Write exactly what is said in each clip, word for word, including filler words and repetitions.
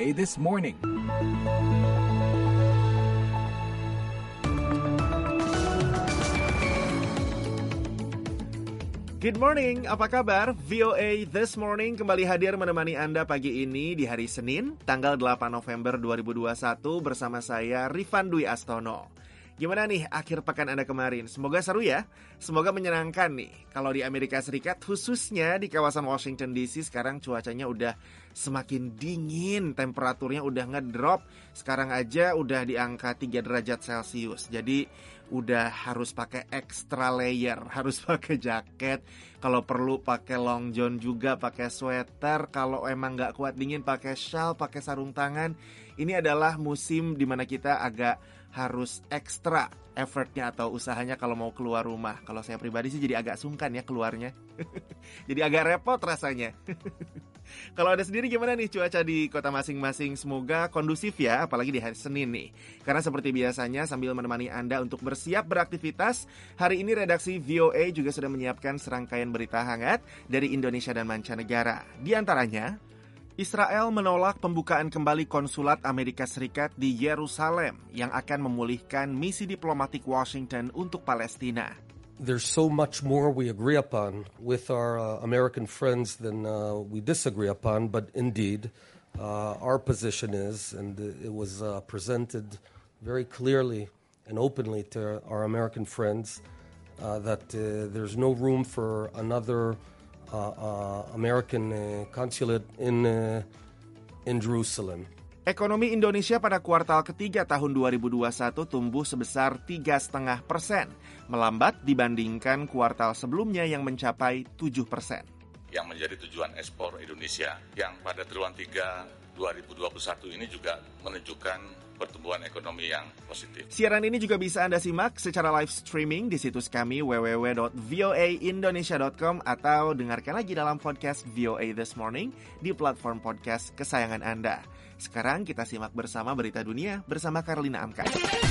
A This Morning. Good morning, apa kabar? V O A This Morning kembali hadir menemani Anda pagi ini di hari Senin, tanggal delapan November dua ribu dua puluh satu bersama saya Rifan Dwi Astono. Gimana nih akhir pekan Anda kemarin? Semoga seru ya, semoga menyenangkan nih. Kalau di Amerika Serikat, khususnya di kawasan Washington D C, sekarang cuacanya udah semakin dingin, temperaturnya udah ngedrop. Sekarang aja udah di angka tiga derajat Celcius. Jadi udah harus pakai extra layer, harus pakai jaket. Kalau perlu pakai long john juga, pakai sweater. Kalau emang nggak kuat dingin, pakai shawl, pakai sarung tangan. Ini adalah musim dimana kita agak harus ekstra effortnya atau usahanya kalau mau keluar rumah. Kalau saya pribadi sih jadi agak sungkan ya keluarnya. Jadi agak repot rasanya. Kalau Anda sendiri gimana nih cuaca di kota masing-masing? Semoga kondusif ya, apalagi di hari Senin nih. Karena seperti biasanya sambil menemani Anda untuk bersiap beraktivitas, hari ini redaksi V O A juga sudah menyiapkan serangkaian berita hangat dari Indonesia dan mancanegara. Di antaranya, Israel menolak pembukaan kembali konsulat Amerika Serikat di Yerusalem yang akan memulihkan misi diplomatik Washington untuk Palestina. There's so much more we agree upon with our uh, American friends than uh, we disagree upon, but indeed, uh, our position is, and it was uh, presented very clearly and openly to our American friends, uh, that uh, there's no room for another Uh, uh, American uh, consulate in uh, in Jerusalem. Ekonomi Indonesia pada kuartal ketiga tahun dua ribu dua puluh satu tumbuh sebesar tiga koma lima persen, melambat dibandingkan kuartal sebelumnya yang mencapai tujuh persen. Yang menjadi tujuan ekspor Indonesia yang pada triwulan tiga dua ribu dua puluh satu ini juga menunjukkan pertumbuhan ekonomi yang positif. Siaran ini juga bisa Anda simak secara live streaming di situs kami w w w dot v o a indonesia dot com atau dengarkan lagi dalam podcast V O A This Morning di platform podcast kesayangan Anda. Sekarang kita simak bersama berita dunia bersama Karlina Amkas.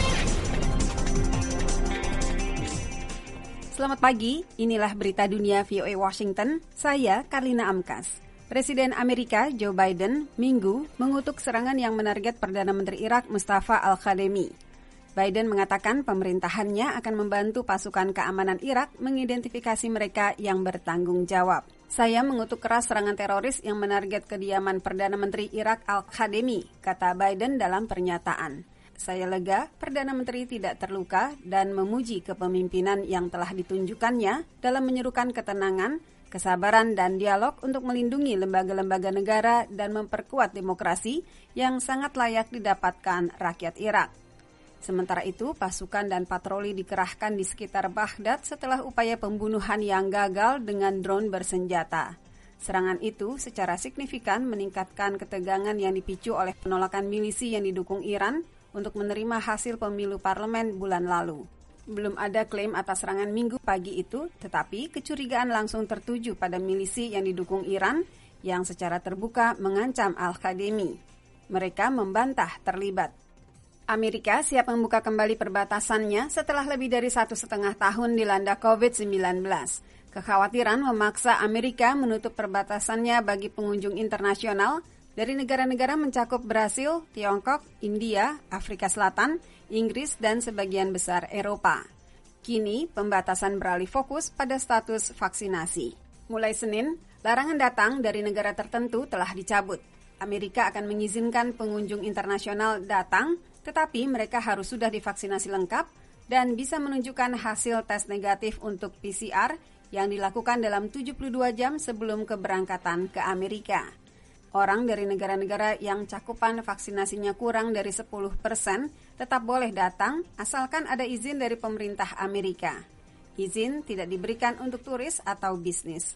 Selamat pagi, inilah berita dunia V O A Washington, saya Karlina Amkas. Presiden Amerika Joe Biden Minggu mengutuk serangan yang menarget Perdana Menteri Irak Mustafa Al-Kadhimi. Biden mengatakan pemerintahannya akan membantu pasukan keamanan Irak mengidentifikasi mereka yang bertanggung jawab. Saya mengutuk keras serangan teroris yang menarget kediaman Perdana Menteri Irak Al-Kadhimi, kata Biden dalam pernyataan. Saya lega Perdana Menteri tidak terluka dan memuji kepemimpinan yang telah ditunjukkannya dalam menyerukan ketenangan, kesabaran dan dialog untuk melindungi lembaga-lembaga negara dan memperkuat demokrasi yang sangat layak didapatkan rakyat Irak. Sementara itu, pasukan dan patroli dikerahkan di sekitar Baghdad setelah upaya pembunuhan yang gagal dengan drone bersenjata. Serangan itu secara signifikan meningkatkan ketegangan yang dipicu oleh penolakan milisi yang didukung Iran untuk menerima hasil pemilu parlemen bulan lalu. Belum ada klaim atas serangan Minggu pagi itu, tetapi kecurigaan langsung tertuju pada milisi yang didukung Iran yang secara terbuka mengancam Al-Kadhimi. Mereka membantah terlibat. Amerika siap membuka kembali perbatasannya setelah lebih dari satu setengah tahun dilanda covid sembilan belas. Kekhawatiran memaksa Amerika menutup perbatasannya bagi pengunjung internasional dari negara-negara mencakup Brasil, Tiongkok, India, Afrika Selatan, Inggris, dan sebagian besar Eropa. Kini, pembatasan beralih fokus pada status vaksinasi. Mulai Senin, larangan datang dari negara tertentu telah dicabut. Amerika akan mengizinkan pengunjung internasional datang, tetapi mereka harus sudah divaksinasi lengkap dan bisa menunjukkan hasil tes negatif untuk P C R yang dilakukan dalam tujuh puluh dua jam sebelum keberangkatan ke Amerika. Orang dari negara-negara yang cakupan vaksinasinya kurang dari sepuluh persen tetap boleh datang asalkan ada izin dari pemerintah Amerika. Izin tidak diberikan untuk turis atau bisnis.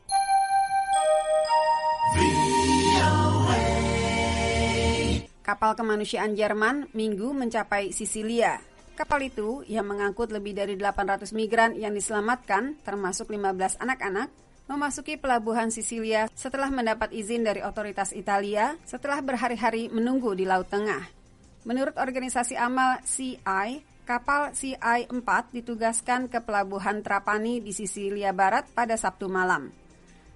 Kapal kemanusiaan Jerman Minggu mencapai Sisilia. Kapal itu yang mengangkut lebih dari delapan ratus migran yang diselamatkan, termasuk lima belas anak-anak, memasuki pelabuhan Sisilia setelah mendapat izin dari otoritas Italia setelah berhari-hari menunggu di Laut Tengah. Menurut organisasi amal C I, kapal C I empat ditugaskan ke pelabuhan Trapani di Sisilia Barat pada Sabtu malam.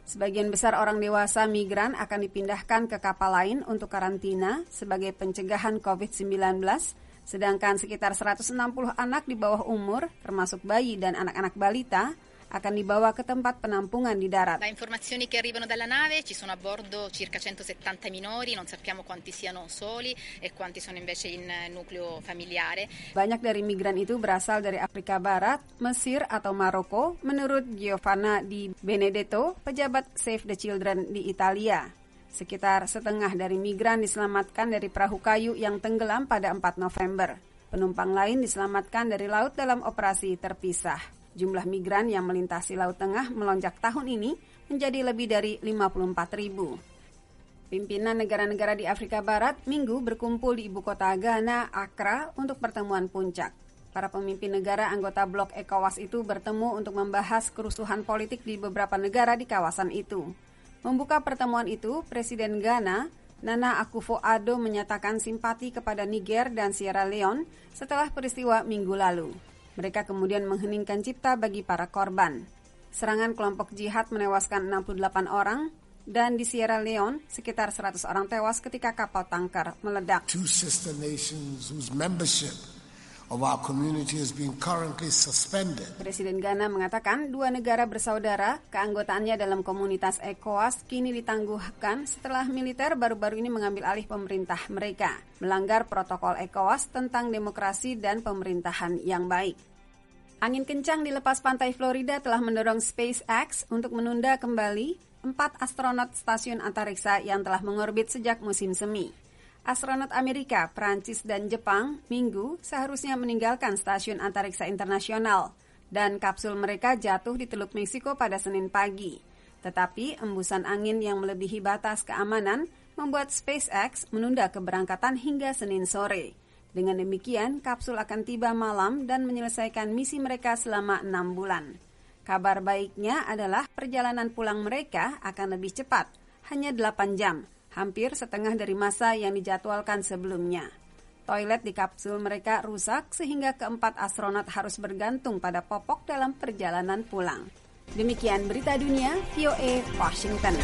Sebagian besar orang dewasa migran akan dipindahkan ke kapal lain untuk karantina sebagai pencegahan covid sembilan belas, sedangkan sekitar seratus enam puluh anak di bawah umur, termasuk bayi dan anak-anak balita, akan dibawa ke tempat penampungan di darat. Da informazioni che arrivano dalla nave ci sono a bordo circa centosettanta minori, non sappiamo quanti siano soli e quanti sono invece in nucleo familiare. Banyak dari migran itu berasal dari Afrika Barat, Mesir atau Maroko, menurut Giovanna Di Benedetto, pejabat Save the Children di Italia. Sekitar setengah dari migran diselamatkan dari perahu kayu yang tenggelam pada empat November. Penumpang lain diselamatkan dari laut dalam operasi terpisah. Jumlah migran yang melintasi Laut Tengah melonjak tahun ini menjadi lebih dari lima puluh empat ribu. Pimpinan negara-negara di Afrika Barat Minggu berkumpul di ibu kota Ghana, Accra, untuk pertemuan puncak. Para pemimpin negara anggota blok ECOWAS itu bertemu untuk membahas kerusuhan politik di beberapa negara di kawasan itu. Membuka pertemuan itu, Presiden Ghana, Nana Akufo-Addo menyatakan simpati kepada Niger dan Sierra Leone setelah peristiwa minggu lalu. Mereka kemudian mengheningkan cipta bagi para korban. Serangan kelompok jihad menewaskan enam puluh delapan orang, dan di Sierra Leone sekitar seratus orang tewas ketika kapal tanker meledak. Two sister nations whose membership of our community is being currently suspended. Presiden Ghana mengatakan dua negara bersaudara, keanggotaannya dalam komunitas ECOWAS kini ditangguhkan setelah militer baru-baru ini mengambil alih pemerintah mereka, melanggar protokol ECOWAS tentang demokrasi dan pemerintahan yang baik. Angin kencang di lepas pantai Florida telah mendorong SpaceX untuk menunda kembali empat astronot stasiun antariksa yang telah mengorbit sejak musim semi. Astronot Amerika, Prancis, dan Jepang Minggu seharusnya meninggalkan stasiun antariksa internasional dan kapsul mereka jatuh di Teluk Meksiko pada Senin pagi. Tetapi embusan angin yang melebihi batas keamanan membuat SpaceX menunda keberangkatan hingga Senin sore. Dengan demikian, kapsul akan tiba malam dan menyelesaikan misi mereka selama enam bulan. Kabar baiknya adalah perjalanan pulang mereka akan lebih cepat, hanya delapan jam. Hampir setengah dari masa yang dijadwalkan sebelumnya. Toilet di kapsul mereka rusak sehingga keempat astronot harus bergantung pada popok dalam perjalanan pulang. Demikian berita dunia V O A Washington.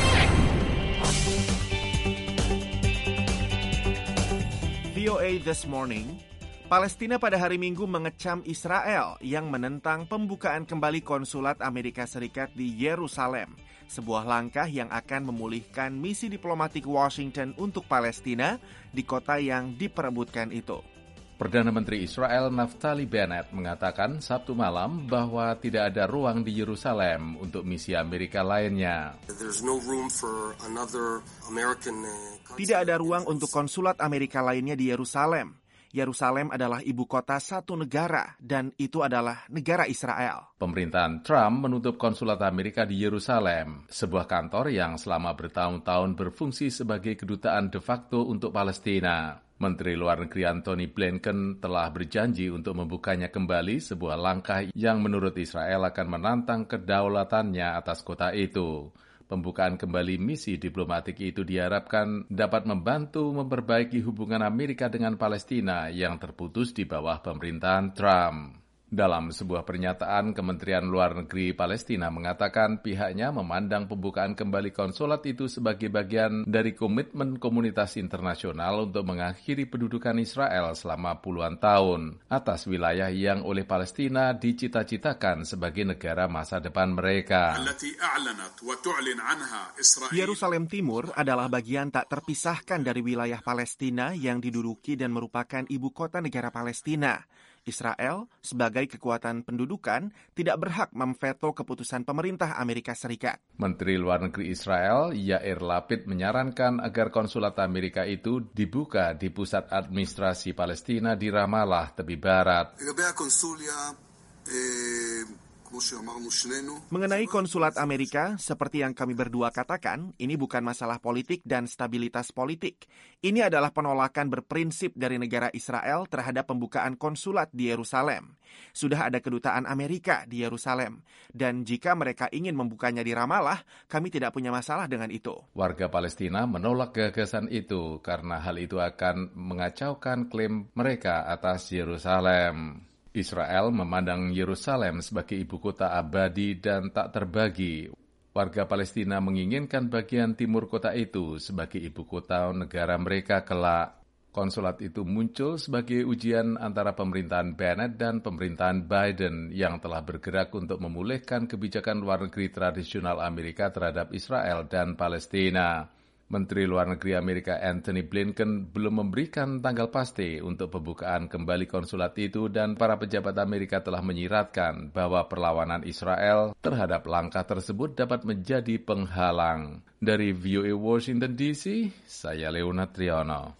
V O A This Morning. Palestina pada hari Minggu mengecam Israel yang menentang pembukaan kembali konsulat Amerika Serikat di Yerusalem, sebuah langkah yang akan memulihkan misi diplomatik Washington untuk Palestina di kota yang diperebutkan itu. Perdana Menteri Israel Naftali Bennett mengatakan Sabtu malam bahwa tidak ada ruang di Yerusalem untuk misi Amerika lainnya. Tidak ada ruang untuk konsulat Amerika lainnya di Yerusalem. Yerusalem adalah ibu kota satu negara, dan itu adalah negara Israel. Pemerintahan Trump menutup konsulat Amerika di Yerusalem, sebuah kantor yang selama bertahun-tahun berfungsi sebagai kedutaan de facto untuk Palestina. Menteri Luar Negeri Antony Blinken telah berjanji untuk membukanya kembali, sebuah langkah yang menurut Israel akan menantang kedaulatannya atas kota itu. Pembukaan kembali misi diplomatik itu diharapkan dapat membantu memperbaiki hubungan Amerika dengan Palestina yang terputus di bawah pemerintahan Trump. Dalam sebuah pernyataan, Kementerian Luar Negeri Palestina mengatakan pihaknya memandang pembukaan kembali konsulat itu sebagai bagian dari komitmen komunitas internasional untuk mengakhiri pendudukan Israel selama puluhan tahun atas wilayah yang oleh Palestina dicita-citakan sebagai negara masa depan mereka. Yerusalem Timur adalah bagian tak terpisahkan dari wilayah Palestina yang diduduki dan merupakan ibu kota negara Palestina. Israel, sebagai kekuatan pendudukan, tidak berhak memveto keputusan pemerintah Amerika Serikat. Menteri Luar Negeri Israel, Yair Lapid, menyarankan agar konsulat Amerika itu dibuka di pusat administrasi Palestina di Ramallah, tepi barat. Mengenai konsulat Amerika, seperti yang kami berdua katakan, ini bukan masalah politik dan stabilitas politik. Ini adalah penolakan berprinsip dari negara Israel terhadap pembukaan konsulat di Yerusalem. Sudah ada kedutaan Amerika di Yerusalem, dan jika mereka ingin membukanya di Ramallah, kami tidak punya masalah dengan itu. Warga Palestina menolak gagasan itu karena hal itu akan mengacaukan klaim mereka atas Yerusalem. Israel memandang Yerusalem sebagai ibu kota abadi dan tak terbagi. Warga Palestina menginginkan bagian timur kota itu sebagai ibu kota negara mereka kelak. Konsulat itu muncul sebagai ujian antara pemerintahan Bennett dan pemerintahan Biden yang telah bergerak untuk memulihkan kebijakan luar negeri tradisional Amerika terhadap Israel dan Palestina. Menteri Luar Negeri Amerika Antony Blinken belum memberikan tanggal pasti untuk pembukaan kembali konsulat itu dan para pejabat Amerika telah menyiratkan bahwa perlawanan Israel terhadap langkah tersebut dapat menjadi penghalang. Dari V O A Washington D C, saya Leonard Triono.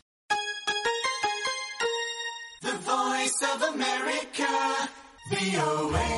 The Voice of America, V O A.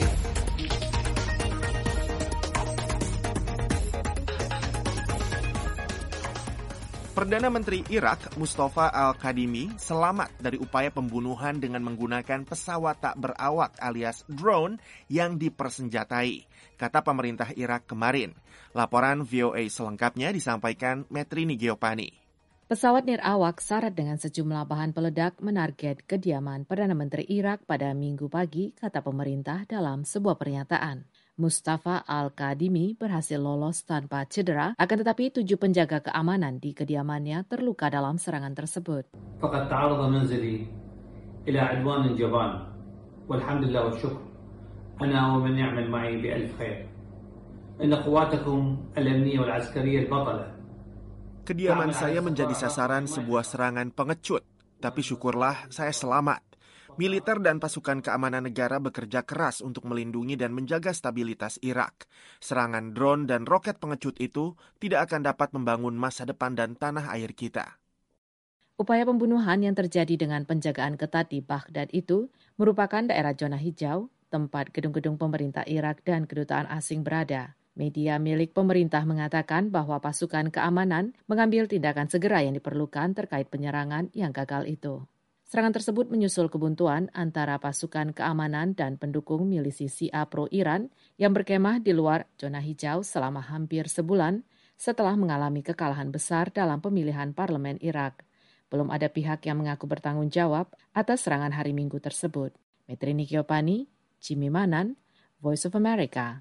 Perdana Menteri Irak, Mustafa Al-Kadhimi, selamat dari upaya pembunuhan dengan menggunakan pesawat tak berawak alias drone yang dipersenjatai, kata pemerintah Irak kemarin. Laporan V O A selengkapnya disampaikan Metrini Geopani. Pesawat nirawak syarat dengan sejumlah bahan peledak menarget kediaman Perdana Menteri Irak pada Minggu pagi, kata pemerintah dalam sebuah pernyataan. Mustafa Al-Kadhimi berhasil lolos tanpa cedera, akan tetapi tujuh penjaga keamanan di kediamannya terluka dalam serangan tersebut. فقد تعرض منزلي إلى عدوان جبان والحمد لله والشكر أنا ومن يعمل معي بألف خير إن قواتكم الأمنية والعسكرية البطلة. Kediaman saya menjadi sasaran sebuah serangan pengecut, tapi syukurlah saya selamat. Militer dan pasukan keamanan negara bekerja keras untuk melindungi dan menjaga stabilitas Irak. Serangan drone dan roket pengecut itu tidak akan dapat membangun masa depan dan tanah air kita. Upaya pembunuhan yang terjadi dengan penjagaan ketat di Baghdad itu merupakan daerah zona hijau, tempat gedung-gedung pemerintah Irak dan kedutaan asing berada. Media milik pemerintah mengatakan bahwa pasukan keamanan mengambil tindakan segera yang diperlukan terkait penyerangan yang gagal itu. Serangan tersebut menyusul kebuntuan antara pasukan keamanan dan pendukung milisi Syiah pro-Iran yang berkemah di luar zona hijau selama hampir sebulan setelah mengalami kekalahan besar dalam pemilihan parlemen Irak. Belum ada pihak yang mengaku bertanggung jawab atas serangan hari Minggu tersebut. Metrini Geopani, Jimmy Manan, Voice of America.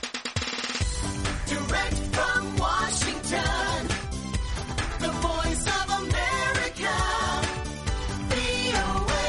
Direct from Washington, the Voice of America, V O A.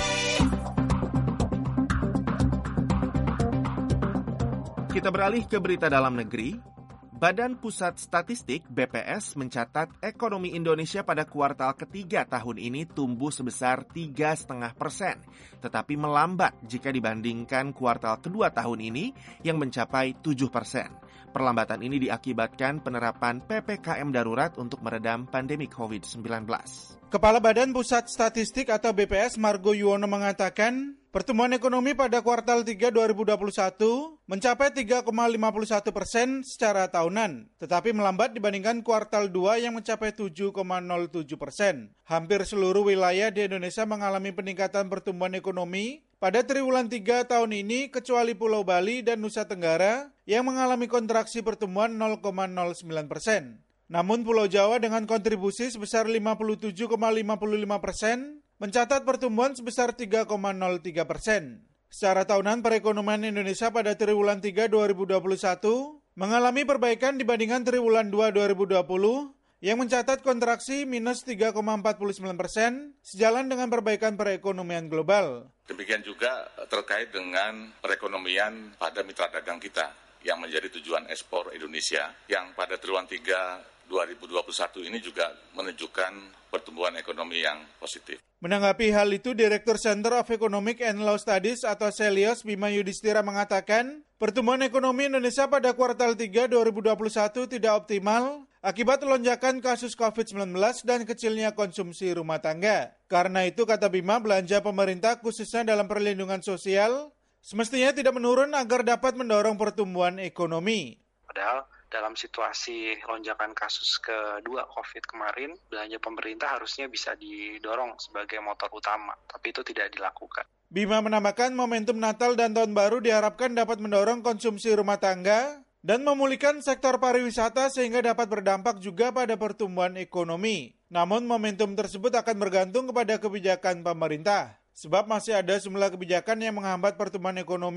Kita beralih ke berita dalam negeri. Badan Pusat Statistik B P S mencatat ekonomi Indonesia pada kuartal ketiga tahun ini tumbuh sebesar tiga koma lima persen, tetapi melambat jika dibandingkan kuartal kedua tahun ini yang mencapai tujuh persen. Perlambatan ini diakibatkan penerapan P P K M darurat untuk meredam pandemi covid sembilan belas. Kepala Badan Pusat Statistik atau B P S Margo Yuwono mengatakan, pertumbuhan ekonomi pada kuartal tiga dua ribu dua puluh satu mencapai tiga koma lima satu persen secara tahunan, tetapi melambat dibandingkan kuartal dua yang mencapai tujuh koma nol tujuh persen. Hampir seluruh wilayah di Indonesia mengalami peningkatan pertumbuhan ekonomi pada triwulan tiga tahun ini, kecuali Pulau Bali dan Nusa Tenggara yang mengalami kontraksi pertumbuhan nol koma nol sembilan persen. Namun Pulau Jawa dengan kontribusi sebesar lima puluh tujuh koma lima lima persen mencatat pertumbuhan sebesar tiga koma nol tiga persen. Secara tahunan perekonomian Indonesia pada triwulan tiga dua ribu dua puluh satu mengalami perbaikan dibandingkan triwulan dua dua ribu dua puluh yang mencatat kontraksi minus tiga koma empat sembilan persen sejalan dengan perbaikan perekonomian global. Demikian juga terkait dengan perekonomian pada mitra dagang kita yang menjadi tujuan ekspor Indonesia yang pada triwulan tiga dua ribu dua puluh satu ini juga menunjukkan pertumbuhan ekonomi yang positif. Menanggapi hal itu, Direktur Center of Economic and Law Studies atau Celios Bima Yudhistira mengatakan, pertumbuhan ekonomi Indonesia pada kuartal tiga dua ribu dua puluh satu tidak optimal akibat lonjakan kasus covid sembilan belas dan kecilnya konsumsi rumah tangga. Karena itu, kata Bima, belanja pemerintah khususnya dalam perlindungan sosial semestinya tidak menurun agar dapat mendorong pertumbuhan ekonomi. Padahal dalam situasi lonjakan kasus kedua COVID kemarin, belanja pemerintah harusnya bisa didorong sebagai motor utama, tapi itu tidak dilakukan. Bima menambahkan momentum Natal dan Tahun Baru diharapkan dapat mendorong konsumsi rumah tangga dan memulihkan sektor pariwisata sehingga dapat berdampak juga pada pertumbuhan ekonomi. Namun momentum tersebut akan bergantung kepada kebijakan pemerintah. Sebab masih ada sejumlah kebijakan yang menghambat pertumbuhan ekonomi,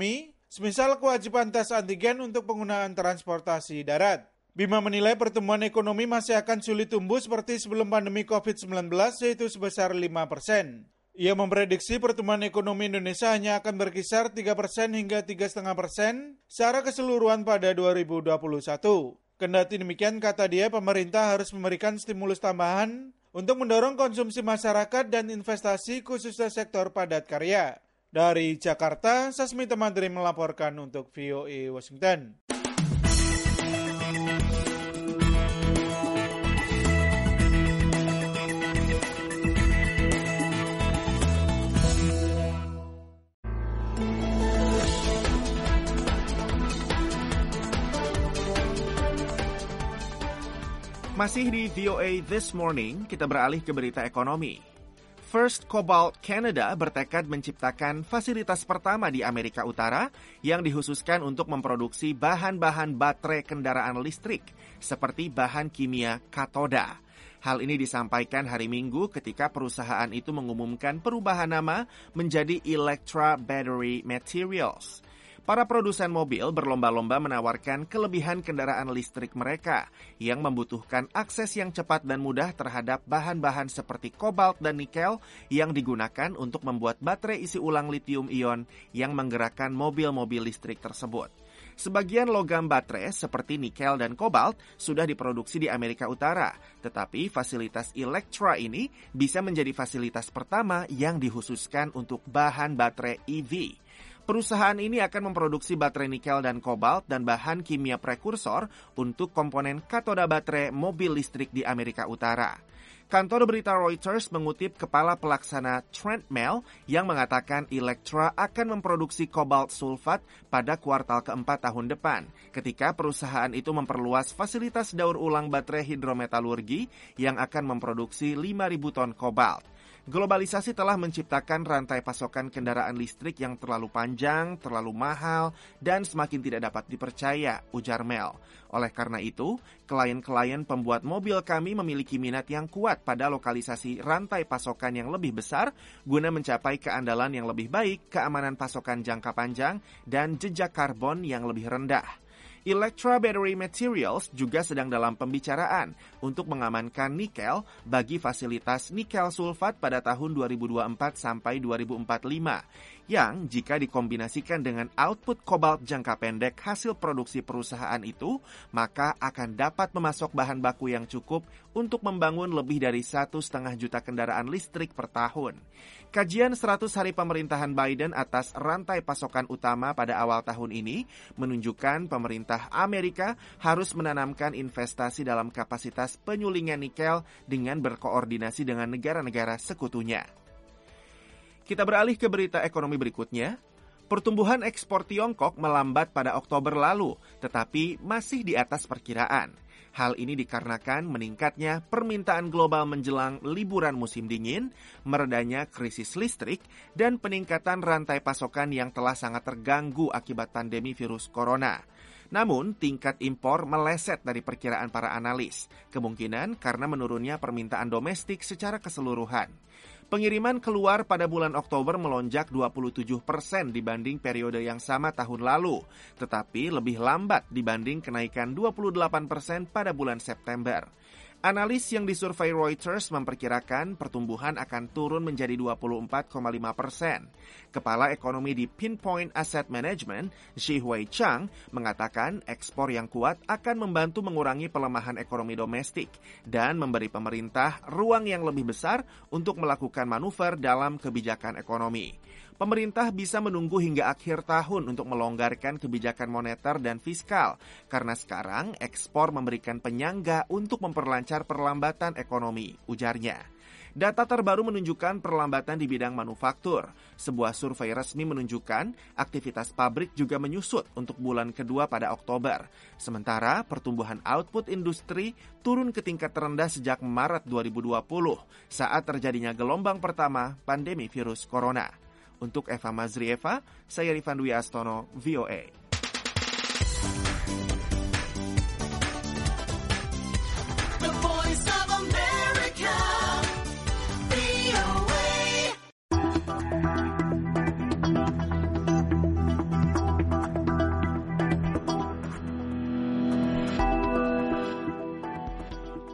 semisal kewajiban tes antigen untuk penggunaan transportasi darat. Bima menilai pertumbuhan ekonomi masih akan sulit tumbuh seperti sebelum pandemi covid sembilan belas, yaitu sebesar lima persen. Ia memprediksi pertumbuhan ekonomi Indonesia hanya akan berkisar tiga persen hingga tiga koma lima persen secara keseluruhan pada dua ribu dua puluh satu. Kendati demikian, kata dia, pemerintah harus memberikan stimulus tambahan untuk mendorong konsumsi masyarakat dan investasi khususnya sektor padat karya. Dari Jakarta, Sasmita Madri melaporkan untuk V O A Washington. Masih di V O A This Morning, kita beralih ke berita ekonomi. First Cobalt Canada bertekad menciptakan fasilitas pertama di Amerika Utara yang dikhususkan untuk memproduksi bahan-bahan baterai kendaraan listrik, seperti bahan kimia katoda. Hal ini disampaikan hari Minggu ketika perusahaan itu mengumumkan perubahan nama menjadi Electra Battery Materials. Para produsen mobil berlomba-lomba menawarkan kelebihan kendaraan listrik mereka yang membutuhkan akses yang cepat dan mudah terhadap bahan-bahan seperti kobalt dan nikel yang digunakan untuk membuat baterai isi ulang lithium-ion yang menggerakkan mobil-mobil listrik tersebut. Sebagian logam baterai seperti nikel dan kobalt sudah diproduksi di Amerika Utara, tetapi fasilitas Electra ini bisa menjadi fasilitas pertama yang dikhususkan untuk bahan baterai E V. Perusahaan ini akan memproduksi baterai nikel dan kobalt dan bahan kimia prekursor untuk komponen katoda baterai mobil listrik di Amerika Utara. Kantor berita Reuters mengutip kepala pelaksana Trent Mell yang mengatakan Electra akan memproduksi kobalt sulfat pada kuartal keempat tahun depan, ketika perusahaan itu memperluas fasilitas daur ulang baterai hidrometalurgi yang akan memproduksi lima ribu ton kobalt. Globalisasi telah menciptakan rantai pasokan kendaraan listrik yang terlalu panjang, terlalu mahal, dan semakin tidak dapat dipercaya, ujar Mel. Oleh karena itu, klien-klien pembuat mobil kami memiliki minat yang kuat pada lokalisasi rantai pasokan yang lebih besar guna mencapai keandalan yang lebih baik, keamanan pasokan jangka panjang, dan jejak karbon yang lebih rendah. Electra Battery Materials juga sedang dalam pembicaraan untuk mengamankan nikel bagi fasilitas nikel sulfat pada tahun dua ribu dua puluh empat sampai dua ribu empat puluh lima, yang jika dikombinasikan dengan output kobalt jangka pendek hasil produksi perusahaan itu, maka akan dapat memasok bahan baku yang cukup untuk membangun lebih dari satu setengah juta kendaraan listrik per tahun. Kajian seratus hari pemerintahan Biden atas rantai pasokan utama pada awal tahun ini menunjukkan pemerintah Amerika harus menanamkan investasi dalam kapasitas penyulingan nikel dengan berkoordinasi dengan negara-negara sekutunya. Kita beralih ke berita ekonomi berikutnya. Pertumbuhan ekspor Tiongkok melambat pada Oktober lalu, tetapi masih di atas perkiraan. Hal ini dikarenakan meningkatnya permintaan global menjelang liburan musim dingin, meredanya krisis listrik, dan peningkatan rantai pasokan yang telah sangat terganggu akibat pandemi virus corona. Namun, tingkat impor meleset dari perkiraan para analis, kemungkinan karena menurunnya permintaan domestik secara keseluruhan. Pengiriman keluar pada bulan Oktober melonjak dua puluh tujuh persen dibanding periode yang sama tahun lalu, tetapi lebih lambat dibanding kenaikan dua puluh delapan persen pada bulan September. Analis yang disurvei Reuters memperkirakan pertumbuhan akan turun menjadi dua puluh empat koma lima persen. Kepala ekonomi di Pinpoint Asset Management, Zhihui Chang, mengatakan ekspor yang kuat akan membantu mengurangi pelemahan ekonomi domestik dan memberi pemerintah ruang yang lebih besar untuk melakukan manuver dalam kebijakan ekonomi. Pemerintah bisa menunggu hingga akhir tahun untuk melonggarkan kebijakan moneter dan fiskal, karena sekarang ekspor memberikan penyangga untuk memperlancar perlambatan ekonomi, ujarnya. Data terbaru menunjukkan perlambatan di bidang manufaktur. Sebuah survei resmi menunjukkan aktivitas pabrik juga menyusut untuk bulan kedua pada Oktober. Sementara pertumbuhan output industri turun ke tingkat terendah sejak Maret dua ribu dua puluh saat terjadinya gelombang pertama pandemi virus corona. Untuk Eva Mazrieva, saya Rifan Dwi Astono, V O A. The Voice of America, V O A.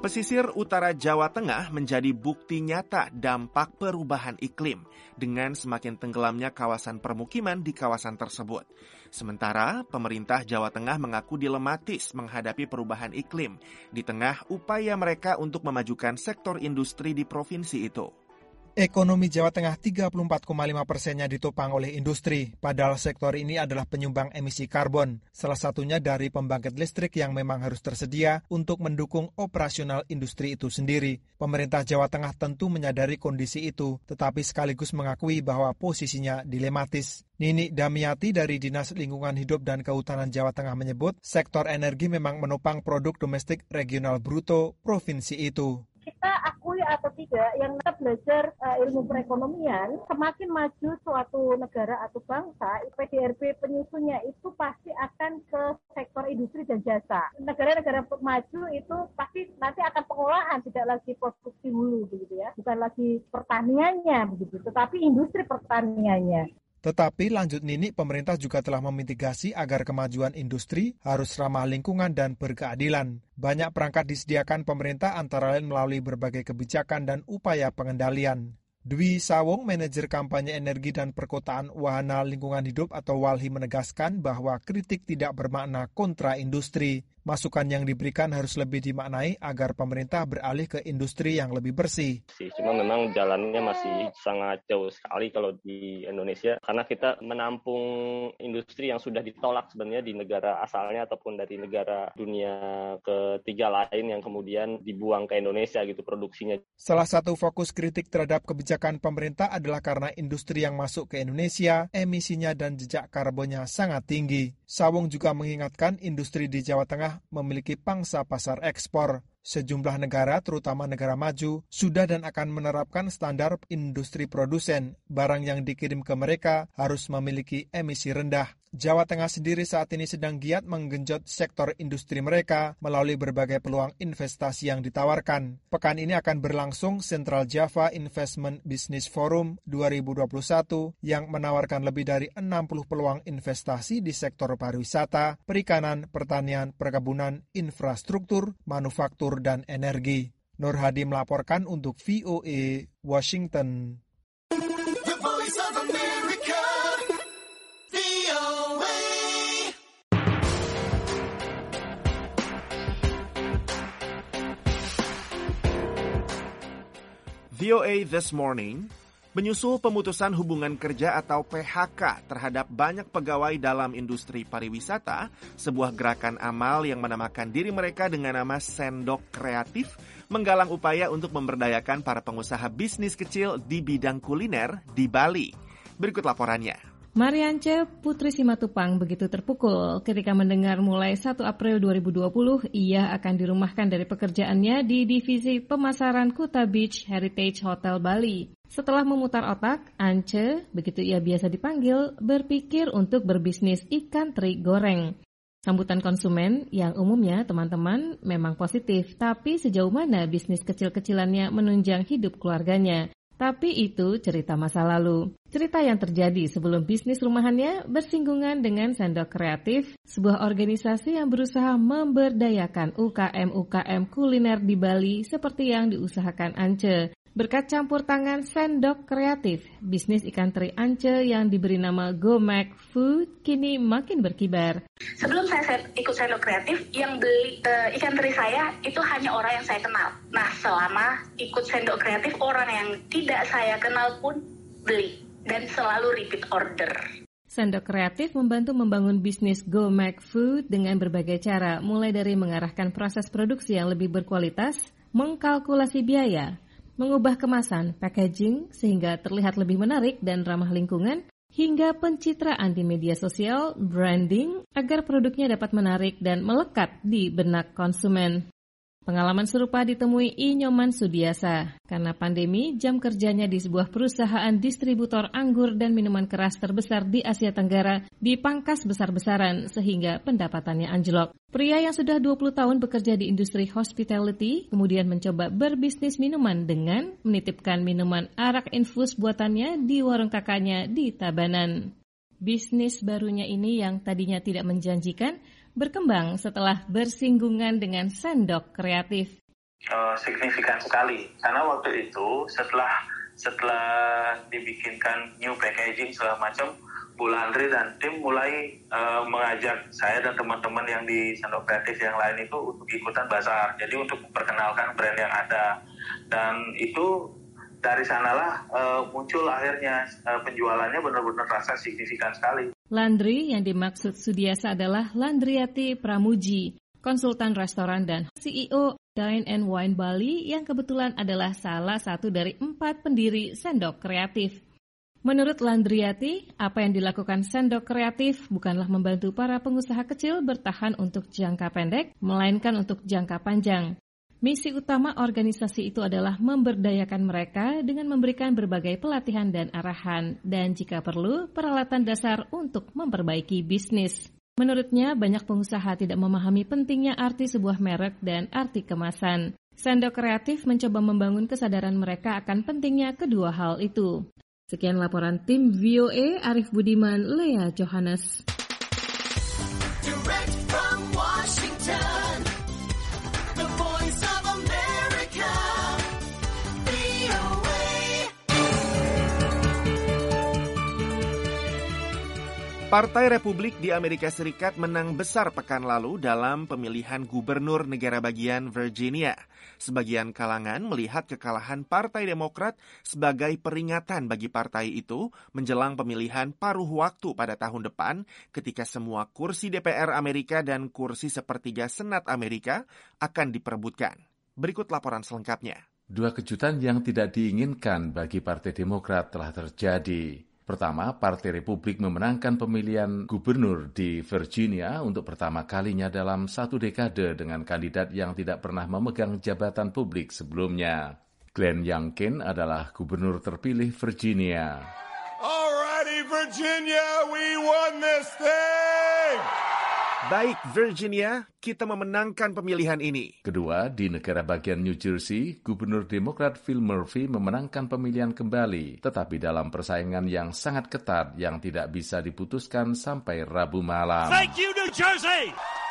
Pesisir utara Jawa Tengah menjadi bukti nyata dampak perubahan iklim dengan semakin tenggelamnya kawasan permukiman di kawasan tersebut. Sementara pemerintah Jawa Tengah mengaku dilematis menghadapi perubahan iklim di tengah upaya mereka untuk memajukan sektor industri di provinsi itu. Ekonomi Jawa Tengah tiga puluh empat koma lima persennya ditopang oleh industri, padahal sektor ini adalah penyumbang emisi karbon. Salah satunya dari pembangkit listrik yang memang harus tersedia untuk mendukung operasional industri itu sendiri. Pemerintah Jawa Tengah tentu menyadari kondisi itu, tetapi sekaligus mengakui bahwa posisinya dilematis. Nini Damiati dari Dinas Lingkungan Hidup dan Kehutanan Jawa Tengah menyebut, sektor energi memang menopang produk domestik regional bruto provinsi itu. Kita akui atau tidak, yang kita belajar uh, ilmu perekonomian, semakin maju suatu negara atau bangsa, P D R B penyusunnya itu pasti akan ke sektor industri dan jasa. Negara-negara maju itu pasti nanti akan pengolahan, tidak lagi produksi hulu, begitu ya, bukan lagi pertaniannya, begitu, tetapi industri pertaniannya. Tetapi lanjut Nini, pemerintah juga telah memitigasi agar kemajuan industri harus ramah lingkungan dan berkeadilan. Banyak perangkat disediakan pemerintah antara lain melalui berbagai kebijakan dan upaya pengendalian. Dwi Sawung, manajer kampanye energi dan perkotaan Wahana Lingkungan Hidup atau WALHI menegaskan bahwa kritik tidak bermakna kontra industri. Masukan yang diberikan harus lebih dimaknai agar pemerintah beralih ke industri yang lebih bersih. Cuma memang jalannya masih sangat jauh sekali kalau di Indonesia, karena kita menampung industri yang sudah ditolak sebenarnya di negara asalnya ataupun dari negara dunia ketiga lain yang kemudian dibuang ke Indonesia gitu produksinya. Salah satu fokus kritik terhadap kebijakan pemerintah adalah karena industri yang masuk ke Indonesia, emisinya dan jejak karbonnya sangat tinggi. Sawung juga mengingatkan industri di Jawa Tengah memiliki pangsa pasar ekspor. Sejumlah negara, terutama negara maju, sudah dan akan menerapkan standar industri produsen. Barang yang dikirim ke mereka harus memiliki emisi rendah. Jawa Tengah sendiri saat ini sedang giat menggenjot sektor industri mereka melalui berbagai peluang investasi yang ditawarkan. Pekan ini akan berlangsung Central Java Investment Business Forum dua ribu dua puluh satu yang menawarkan lebih dari enam puluh peluang investasi di sektor pariwisata, perikanan, pertanian, perkebunan, infrastruktur, manufaktur, dan energi. Nur Hadi melaporkan untuk V O A Washington. The Voice of America, V O A. V O A This Morning, menyusul pemutusan hubungan kerja atau P H K terhadap banyak pegawai dalam industri pariwisata, sebuah gerakan amal yang menamakan diri mereka dengan nama Sendok Kreatif menggalang upaya untuk memberdayakan para pengusaha bisnis kecil di bidang kuliner di Bali. Berikut laporannya. Mariance Putri Simatupang begitu terpukul ketika mendengar mulai satu April dua ribu dua puluh ia akan dirumahkan dari pekerjaannya di divisi pemasaran Kuta Beach Heritage Hotel Bali. Setelah memutar otak, Ance, begitu ia biasa dipanggil, berpikir untuk berbisnis ikan teri goreng. Sambutan konsumen yang umumnya teman-teman memang positif, tapi sejauh mana bisnis kecil-kecilannya menunjang hidup keluarganya? Tapi itu cerita masa lalu. Cerita yang terjadi sebelum bisnis rumahannya bersinggungan dengan Sendok Kreatif, sebuah organisasi yang berusaha memberdayakan U K M-U K M kuliner di Bali seperti yang diusahakan Ance. Berkat campur tangan Sendok Kreatif, bisnis ikan teri Ance yang diberi nama Go Mac Food kini makin berkibar. Sebelum saya ikut Sendok Kreatif, yang beli uh, ikan teri saya itu hanya orang yang saya kenal. Nah, selama ikut Sendok Kreatif, orang yang tidak saya kenal pun beli dan selalu repeat order. Sendok Kreatif membantu membangun bisnis Go Mac Food dengan berbagai cara, mulai dari mengarahkan proses produksi yang lebih berkualitas, mengkalkulasi biaya, mengubah kemasan, packaging, sehingga terlihat lebih menarik dan ramah lingkungan, hingga pencitraan di media sosial, branding, agar produknya dapat menarik dan melekat di benak konsumen. Pengalaman serupa ditemui I Nyoman Sudiasa. Karena pandemi, jam kerjanya di sebuah perusahaan distributor anggur dan minuman keras terbesar di Asia Tenggara dipangkas besar-besaran sehingga pendapatannya anjlok. Pria yang sudah dua puluh tahun bekerja di industri hospitality kemudian mencoba berbisnis minuman dengan menitipkan minuman arak infus buatannya di warung kakaknya di Tabanan. Bisnis barunya ini yang tadinya tidak menjanjikan berkembang setelah bersinggungan dengan Sendok Kreatif. Uh, signifikan sekali, karena waktu itu setelah setelah dibikinkan new packaging segala macam, Bu Landry dan tim mulai uh, mengajak saya dan teman-teman yang di Sendok Kreatif yang lain itu untuk ikutan bazar, jadi untuk memperkenalkan brand yang ada, dan itu dari sanalah uh, muncul akhirnya uh, penjualannya benar-benar rasa signifikan sekali. Landry yang dimaksud Sudiasa adalah Landriati Pramuji, konsultan restoran dan C E O Dine and Wine Bali yang kebetulan adalah salah satu dari empat pendiri Sendok Kreatif. Menurut Landriati, apa yang dilakukan Sendok Kreatif bukanlah membantu para pengusaha kecil bertahan untuk jangka pendek, melainkan untuk jangka panjang. Misi utama organisasi itu adalah memberdayakan mereka dengan memberikan berbagai pelatihan dan arahan, dan jika perlu, peralatan dasar untuk memperbaiki bisnis. Menurutnya, banyak pengusaha tidak memahami pentingnya arti sebuah merek dan arti kemasan. Sendok Kreatif mencoba membangun kesadaran mereka akan pentingnya kedua hal itu. Sekian laporan tim V O A, Arif Budiman, Lea Johannes. Direct from Washington, the voice of America, V O A. Partai Republik di Amerika Serikat menang besar pekan lalu dalam pemilihan gubernur negara bagian Virginia. Sebagian kalangan melihat kekalahan Partai Demokrat sebagai peringatan bagi partai itu menjelang pemilihan paruh waktu pada tahun depan ketika semua kursi D P R Amerika dan kursi sepertiga Senat Amerika akan diperebutkan. Berikut laporan selengkapnya. Dua kejutan yang tidak diinginkan bagi Partai Demokrat telah terjadi. Pertama, Partai Republik memenangkan pemilihan gubernur di Virginia untuk pertama kalinya dalam satu dekade dengan kandidat yang tidak pernah memegang jabatan publik sebelumnya. Glenn Youngkin adalah gubernur terpilih Virginia. Alrighty, Virginia, we won this thing! Baik, Virginia, kita memenangkan pemilihan ini. Kedua, di negara bagian New Jersey, Gubernur Demokrat Phil Murphy memenangkan pemilihan kembali, tetapi dalam persaingan yang sangat ketat yang tidak bisa diputuskan sampai Rabu malam. Thank you, New Jersey!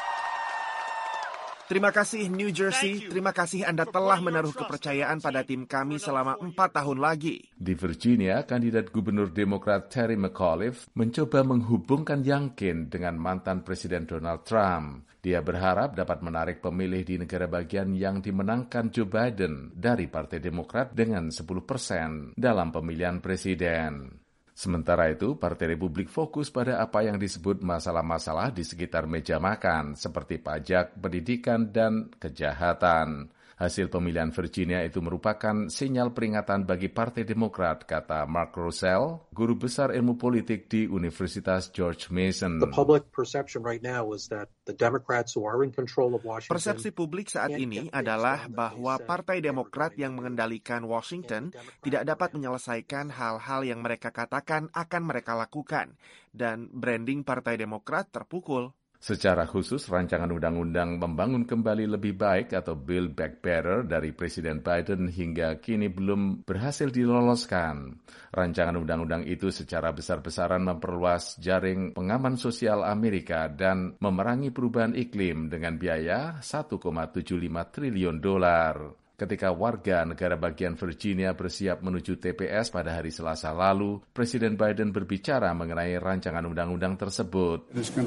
Terima kasih New Jersey, terima kasih Anda telah menaruh kepercayaan pada tim kami selama empat tahun lagi. Di Virginia, kandidat gubernur Demokrat Terry McAuliffe mencoba menghubungkan Youngkin dengan mantan Presiden Donald Trump. Dia berharap dapat menarik pemilih di negara bagian yang dimenangkan Joe Biden dari Partai Demokrat dengan sepuluh persen dalam pemilihan presiden. Sementara itu, Partai Republik fokus pada apa yang disebut masalah-masalah di sekitar meja makan, seperti pajak, pendidikan, dan kejahatan. Hasil pemilihan Virginia itu merupakan sinyal peringatan bagi Partai Demokrat, kata Mark Russell, guru besar ilmu politik di Universitas George Mason. The public perception right now is that the Democrats who are in control of Washington. Persepsi publik saat ini adalah bahwa Partai Demokrat yang mengendalikan Washington tidak dapat menyelesaikan hal-hal yang mereka katakan akan mereka lakukan, dan branding Partai Demokrat terpukul. Secara khusus, rancangan undang-undang membangun kembali lebih baik atau Build Back Better dari Presiden Biden hingga kini belum berhasil diloloskan. Rancangan undang-undang itu secara besar-besaran memperluas jaring pengaman sosial Amerika dan memerangi perubahan iklim dengan biaya satu koma tujuh lima triliun dolar. Ketika warga negara bagian Virginia bersiap menuju T P S pada hari Selasa lalu, Presiden Biden berbicara mengenai rancangan undang-undang tersebut.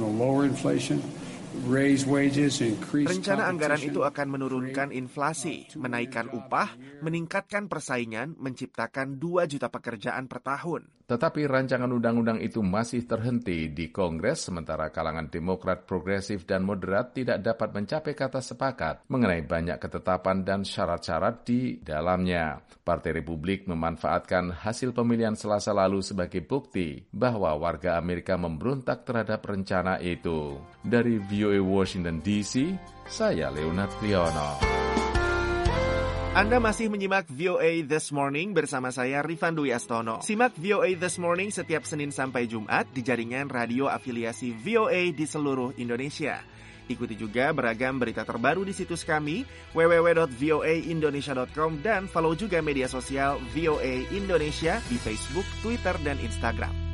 Rencana anggaran itu akan menurunkan inflasi, menaikkan upah, meningkatkan persaingan, menciptakan dua juta pekerjaan per tahun. Tetapi rancangan undang-undang itu masih terhenti di Kongres, sementara kalangan Demokrat progresif dan moderat tidak dapat mencapai kata sepakat mengenai banyak ketetapan dan syarat-syarat di dalamnya. Partai Republik memanfaatkan hasil pemilihan Selasa lalu sebagai bukti bahwa warga Amerika memberontak terhadap rencana itu. Dari V O A Washington D C, saya Leonard Triono. Anda masih menyimak V O A This Morning bersama saya Rifan Dwi Astono. Simak V O A This Morning setiap Senin sampai Jumat di jaringan radio afiliasi V O A di seluruh Indonesia. Ikuti juga beragam berita terbaru di situs kami w w w dot v o a indonesia dot com dan follow juga media sosial V O A Indonesia di Facebook, Twitter, dan Instagram.